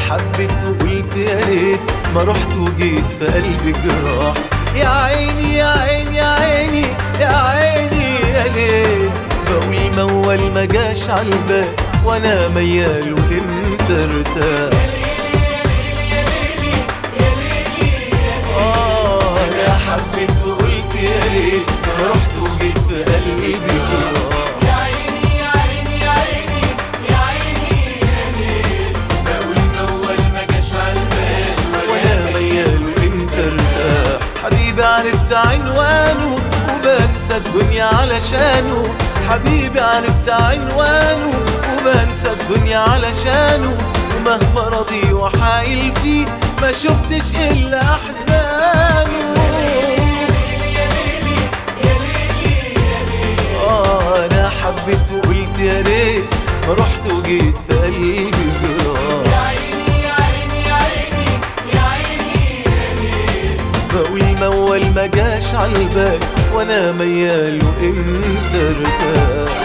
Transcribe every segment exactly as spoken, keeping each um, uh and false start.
حبيت وقلت يا ريت ما رحت وجيت في قلبي جراح. يا عيني يا عيني يا عيني يا عيني يا ليل، بقول موال ما جاش عالبال وانا ميال وانت ارتاح. اه انا حبيت وقلت يا ريت ما رحت وجيت في قلبي جراح. حبيبي عرفت عنوانه وبنسى الدنيا علشانه، حبيبي عرفت عنوانه وبنسى الدنيا علشانه، ومهما رضي وحايل فيه ما شفتش إلا أحزانه. آه أنا حبيت وقلت يا ريت ما رحت وجيت في قلبي جراح. بقول موال ما جاش عالبال وانا ميال وانت ارتاح.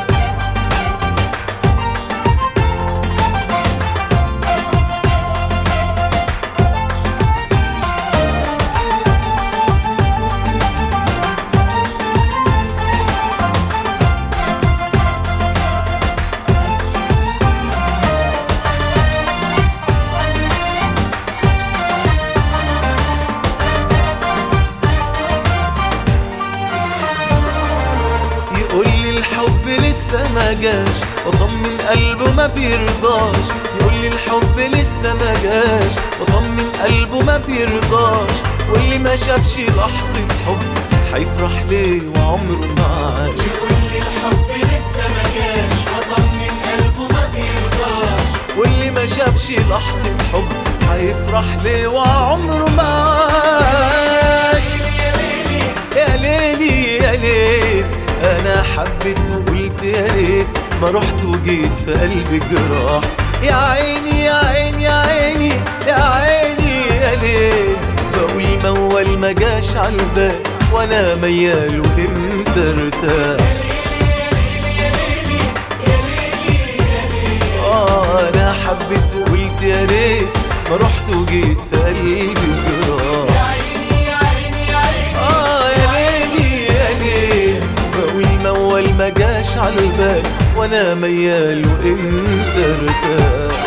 يقولي الحب لسه ما جاش وطمن قلبه ما بيرضاش، يقولي الحب لسه ما جاش وطمن قلبه ما بيرضاش، واللي ما شافش لحظة حب هيفرح ليه وعمره ما عاش. يقولي الحب لسه ما جاش وطمن قلبه ما بيرضاش، واللي ما شافش لحظة حب هيفرح ليه وعمره ما عاش. يا ليلي يا ليل أنا حبيت وقلت يا ريت ما رحت وجيت في قلبي جراح. يا عيني يا عيني يا عيني يا عيني يا ليل، بقول موال ما جاش عالبال وانا ميال وانت ارتاح. آه أنا حبيت وقلت يا ريت ما رحت وجيت في قلبي جراح. موال ما جاش عالبال وانا ميال وانت ارتاح.